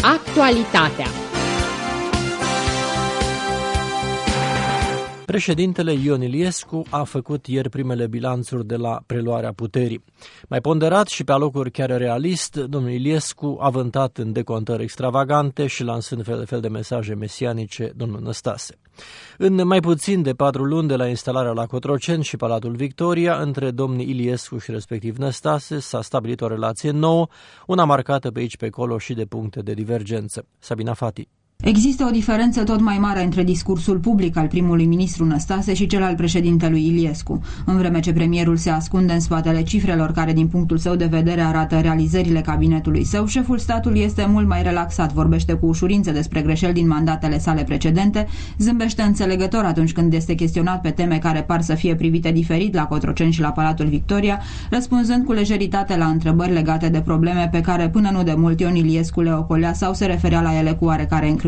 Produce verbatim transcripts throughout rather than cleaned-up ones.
Actualitatea. Președintele Ion Iliescu a făcut ieri primele bilanțuri de la preluarea puterii. Mai ponderat și pe alocuri chiar realist, domnul Iliescu a vântat în decontări extravagante și lansând fel de fel de mesaje mesianice domnul Năstase. În mai puțin de patru luni de la instalarea la Cotroceni și Palatul Victoria, între domnii Iliescu și respectiv Năstase s-a stabilit o relație nouă, una marcată pe aici pe acolo și de puncte de divergență. Sabina Fati. Există o diferență tot mai mare între discursul public al primului ministru Năstase și cel al președintelui Iliescu. În vreme ce premierul se ascunde în spatele cifrelor care din punctul său de vedere arată realizările cabinetului său, șeful statului este mult mai relaxat, vorbește cu ușurință despre greșeli din mandatele sale precedente, zâmbește înțelegător atunci când este chestionat pe teme care par să fie privite diferit la Cotroceni și la Palatul Victoria, răspunzând cu lejeritate la întrebări legate de probleme pe care până nu de mult Ion Iliescu le ocolea sau se referea la ele cu oarecare încrâncenare.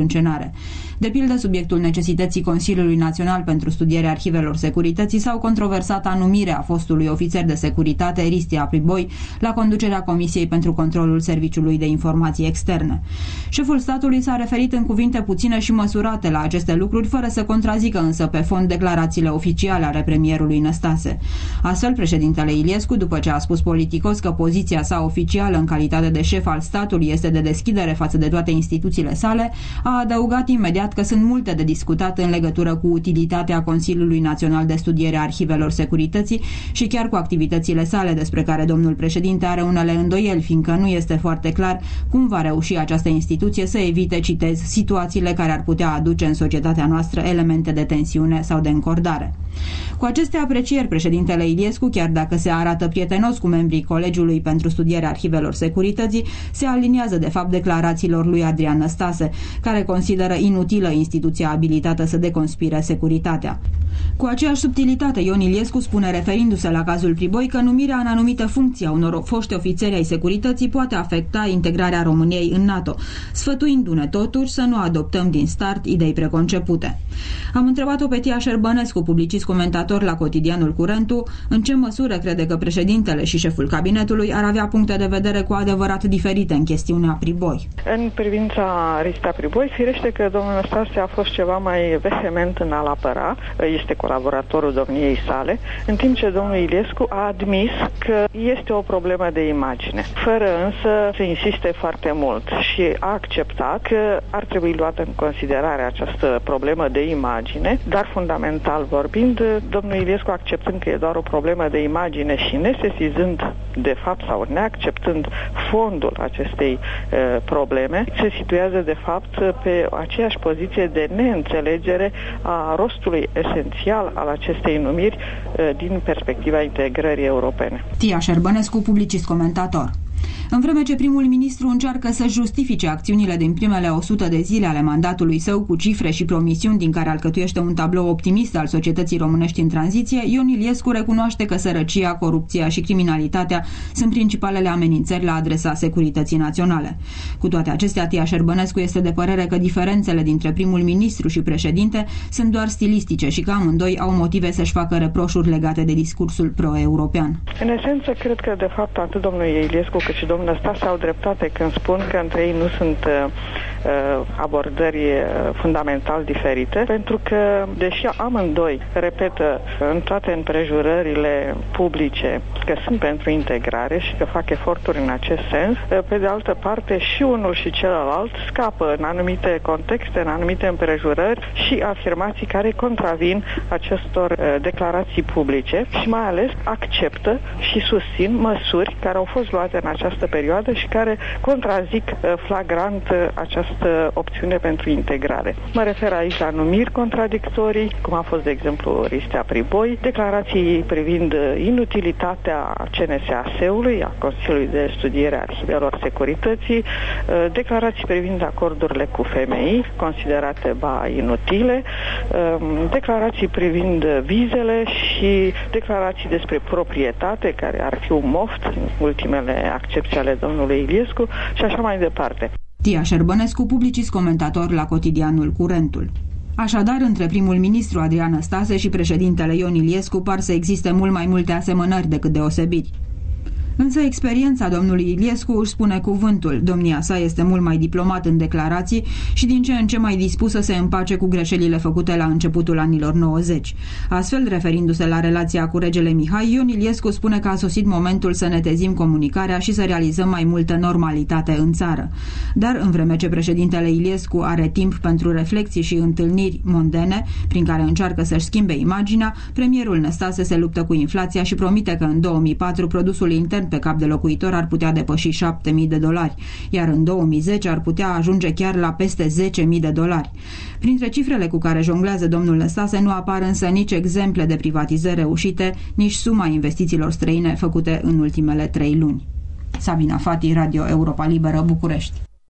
De pildă, subiectul necesității Consiliului Național pentru studierea arhivelor securității sau controversata numire a fostului ofițer de securitate Ristia Priboi la conducerea Comisiei pentru Controlul Serviciului de Informații Externe. Șeful statului s-a referit în cuvinte puține și măsurate la aceste lucruri, fără să contrazică însă pe fond declarațiile oficiale ale premierului Năstase. Astfel, președintele Iliescu, după ce a spus politicos că poziția sa oficială în calitate de șef al statului este de deschidere față de toate instituțiile sale, a adăugat imediat că sunt multe de discutat în legătură cu utilitatea Consiliului Național de Studiere a Arhivelor Securității și chiar cu activitățile sale, despre care domnul președinte are unele îndoieli, fiindcă nu este foarte clar cum va reuși această instituție să evite, citez, situațiile care ar putea aduce în societatea noastră elemente de tensiune sau de încordare. Cu aceste aprecieri, președintele Iliescu, chiar dacă se arată prietenos cu membrii Colegiului pentru Studierea Arhivelor Securității, se aliniază de fapt declarațiilor lui Adrian Năstase, care consideră inutilă instituția abilitată să deconspire securitatea. Cu aceeași subtilitate, Ion Iliescu spune, referindu-se la cazul Priboi, că numirea în anumite funcții a unor foști ofițeri ai securității poate afecta integrarea României în NATO, sfătuindu-ne totuși să nu adoptăm din start idei preconcepute. Am întrebat-o pe Tia Șerbănescu, publicist comentator la cotidianul Curentul, în ce măsură crede că președintele și șeful cabinetului ar avea puncte de vedere cu adevărat diferite în chestiunea Priboi. În privința Ristia Priboi, firește că domnul Năstase a fost ceva mai vehement în a-l apăra, este colaboratorul domniei sale, în timp ce domnul Iliescu a admis că este o problemă de imagine, fără însă să insiste foarte mult și a acceptat că ar trebui luată în considerare această problemă de imagine, dar fundamental vorbind, domnul Iliescu acceptând că e doar o problemă de imagine și nesesizând de fapt sau neacceptând fondul acestei uh, probleme, se situează de fapt pe aceeași poziție de neînțelegere a rostului esențial al acestei numiri uh, din perspectiva integrării europene. Tia Șerbănescu, publicist comentator. În vreme ce primul ministru încearcă să justifice acțiunile din primele o sută de zile ale mandatului său cu cifre și promisiuni din care alcătuiește un tablou optimist al societății românești în tranziție, Ion Iliescu recunoaște că sărăcia, corupția și criminalitatea sunt principalele amenințări la adresa securității naționale. Cu toate acestea, Tia Șerbănescu este de părere că diferențele dintre primul ministru și președinte sunt doar stilistice și că amândoi au motive să-și facă reproșuri legate de discursul pro-european. În esență, cred că de fapt atât domnul Iliescu cât și domnul Năstase au dreptate când spun că între ei nu sunt uh, abordări uh, fundamental diferite, pentru că, deși amândoi repetă în toate împrejurările publice că sunt pentru integrare și că fac eforturi în acest sens, uh, pe de altă parte și unul și celălalt scapă în anumite contexte, în anumite împrejurări și afirmații care contravin acestor uh, declarații publice și mai ales acceptă și susțin măsuri care au fost luate în această perioadă și care contrazic flagrant această opțiune pentru integrare. Mă refer aici la numiri contradictorii, cum a fost, de exemplu, Ristia Priboi, declarații privind inutilitatea C N S A S E-ului, a Consiliului de Studiere a Arhivelor Securității, declarații privind acordurile cu F M I, considerate ba inutile, declarații privind vizele și declarații despre proprietate, care ar fi un moft în ultimele accepții ale domnului Iliescu și așa mai departe. Tia Șerbănescu, publicist comentator la cotidianul Curentul. Așadar, între primul ministru Adrian Năstase și președintele Ion Iliescu par să existe mult mai multe asemănări decât deosebiri. Însă experiența domnului Iliescu își spune cuvântul. Domnia sa este mult mai diplomat în declarații și din ce în ce mai dispus să se împace cu greșelile făcute la începutul anilor nouăzeci. Astfel, referindu-se la relația cu regele Mihai, Ion Iliescu spune că a sosit momentul să netezim comunicarea și să realizăm mai multă normalitate în țară. Dar, în vreme ce președintele Iliescu are timp pentru reflexii și întâlniri mondene, prin care încearcă să-și schimbe imaginea, premierul Năstase se luptă cu inflația și promite că în două mii patru produsul intern pe cap de locuitor ar putea depăși șapte mii de dolari, iar în două mii zece ar putea ajunge chiar la peste zece mii de dolari. Printre cifrele cu care jonglează domnul Năstase nu apar însă nici exemple de privatizări reușite, nici suma investițiilor străine făcute în ultimele trei luni. Sabina Fati, Radio Europa Liberă, București.